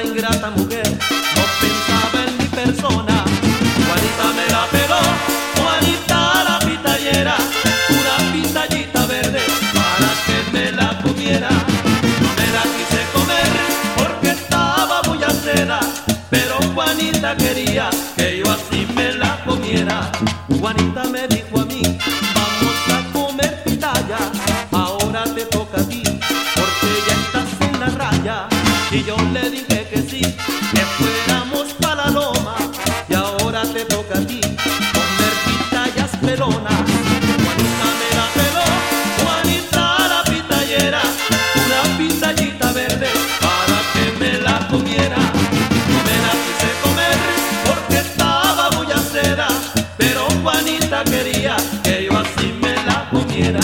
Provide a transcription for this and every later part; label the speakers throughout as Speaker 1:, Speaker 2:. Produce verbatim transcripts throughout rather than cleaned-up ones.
Speaker 1: ingrata mujer no pensaba en mi persona. Juanita me la peló, Juanita la pitallera, una pitallita verde para que me la comiera. No me la quise comer porque estaba muy acera, pero Juanita quería que yo así me la comiera. Juanita me dijo a mí, vamos a comer pitaya, ahora te toca a ti, porque ya estás en la raya. Y yo le dije que sí, que fuéramos pa' la loma, y ahora te toca a ti comer pitayas pelonas. Juanita me la peló, Juanita la pitallera, una pitallita verde para que me la comiera. No me la quise comer porque estaba muy acera, pero Juanita quería que yo así me la comiera.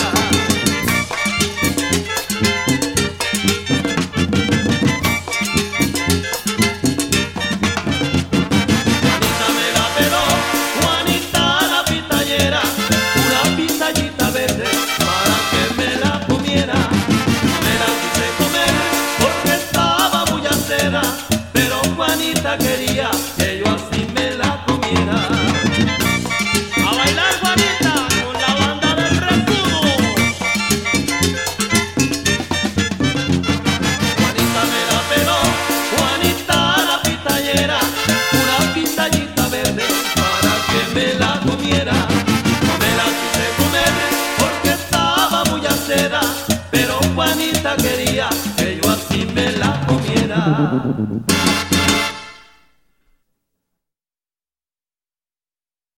Speaker 1: Juanita me la peló, Juanita la pitallera, una pitallita verde para que me la comiera. No me la quise comer porque estaba muy acera, pero Juanita quería que yo así me la comiera. A bailar, Juanita, con la banda del Recodo. Juanita me la peló, Juanita la pitallera, una pitallita verde para que me la comiera. No me la quise comer porque estaba muy acera, pero Juanita quería que yo así me la comiera.